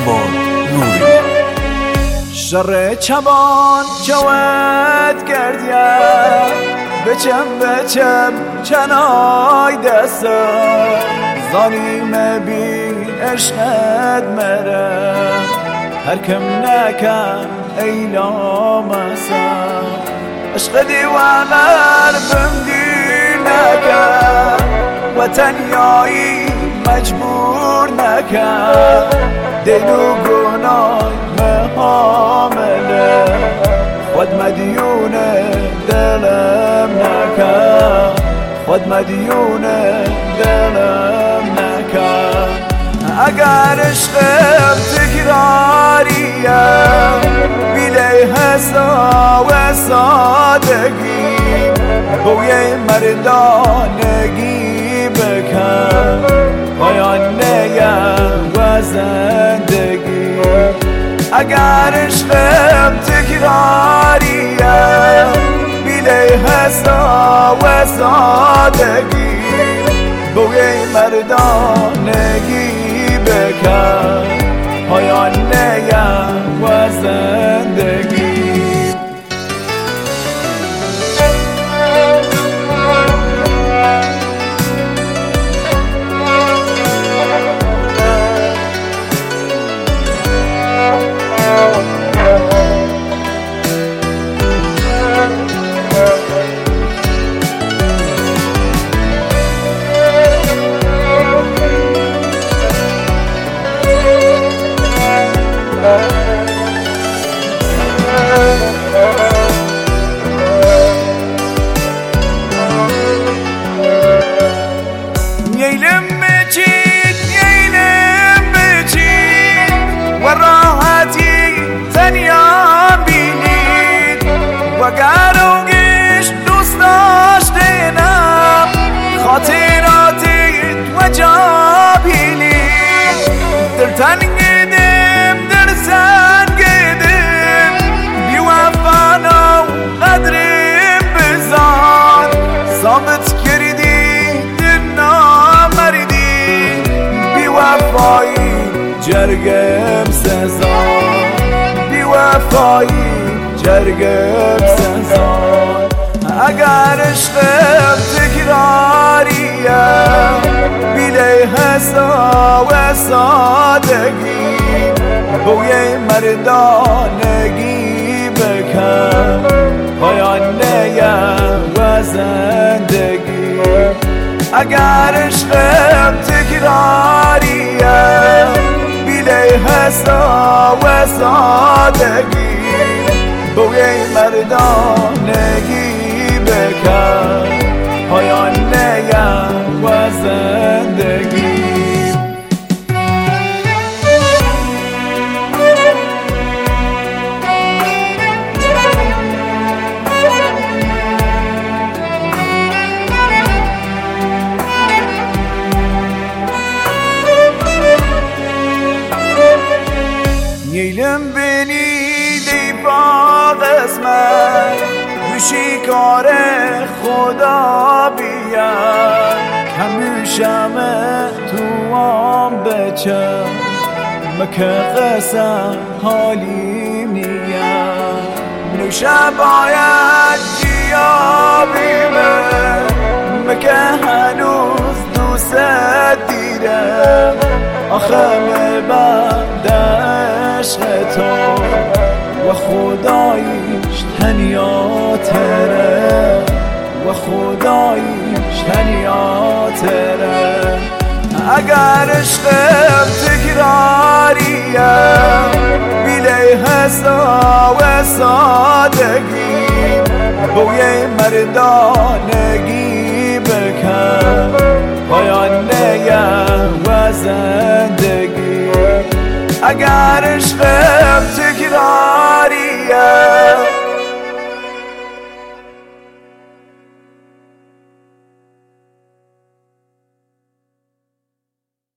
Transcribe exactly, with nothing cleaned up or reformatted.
جواد نوری. شر چبان جواد گردیم بچم بچم چنای دستم ظالم بی عشقت مره هر کم نکن ایلام اسم عشق دیوانر بمدی نکن و تنیایی مجبور نکن دل و گناه محامله خود مدیون دلم نکن خود مدیون دلم نکن اگر عشقم تکراریه بیله حسا و سادگی بوی مردانگی بکن پایان نیم و زندگی اگر عشقم تکراریه بیله حسا و سادگی بوی مردانگی بکن پایان نیم و زندگی نیلم بچید نیلم بچید و راحتی تنیا بینید و گروگش دوست داشتنم خاطراتیت و جا بینید در تنگیدم در سنگیدم بی وفانا و قدرم بزان ثابت کردی وفایی جرگم سزان بی وفایی جرگم سزان اگر عشقم تکراریه بیله حسا و سادگی بوی مردانگی بکن پایان نیم و زندگی اگر عشقم تکراریه بیله حسا و سادگی بوی مردانگی بکن پایان نیم و زندگی نیلم بینید ای با قسمت گوشی کار خدا بیاد همیشمه تو آم بچم مکه قسم حالیم نیم نوشه باید جیابیمه مکه هنوز دوست دیرم آخه بعد عشق تو و خدایش تنیا تره و خدایش تنیا تره اگر عشقم تکراریه بیله حسا و سادگی بوی مردانگی بکن پایان نیم و زندگی اگر عشقم